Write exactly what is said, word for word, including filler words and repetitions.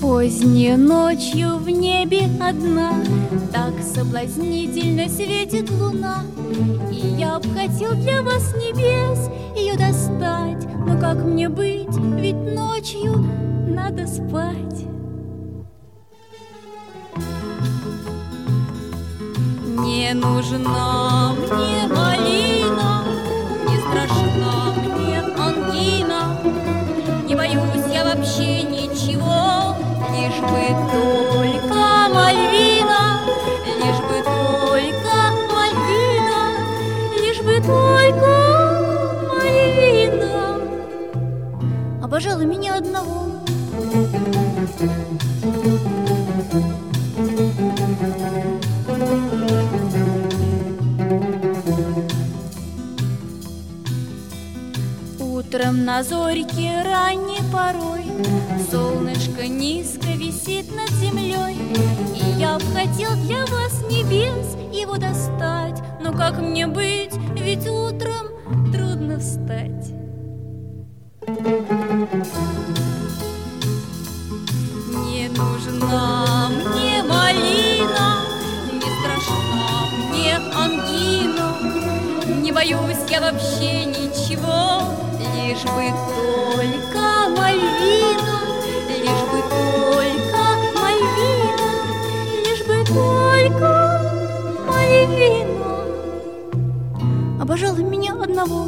Поздней ночью в небе одна так соблазнительно светит луна, и я б хотел для вас небес ее достать, но как мне быть, ведь ночью надо спать. Не нужна мне малина, не страшна мне ангина, не боюсь я вообще ничего, лишь бы только Мальвина, лишь бы только Мальвина, лишь бы только Мальвина обожала меня одного. Утром на зорьке ранней порой солнышко низко висит над землей, и я б хотел для вас небес его достать, но как мне быть, ведь утром трудно встать. Не нужна мне малина, не страшна мне ангина, не боюсь я вообще ничего, лишь бы только Мальвина, лишь бы только Мальвина, лишь бы только Мальвина обожала меня одного.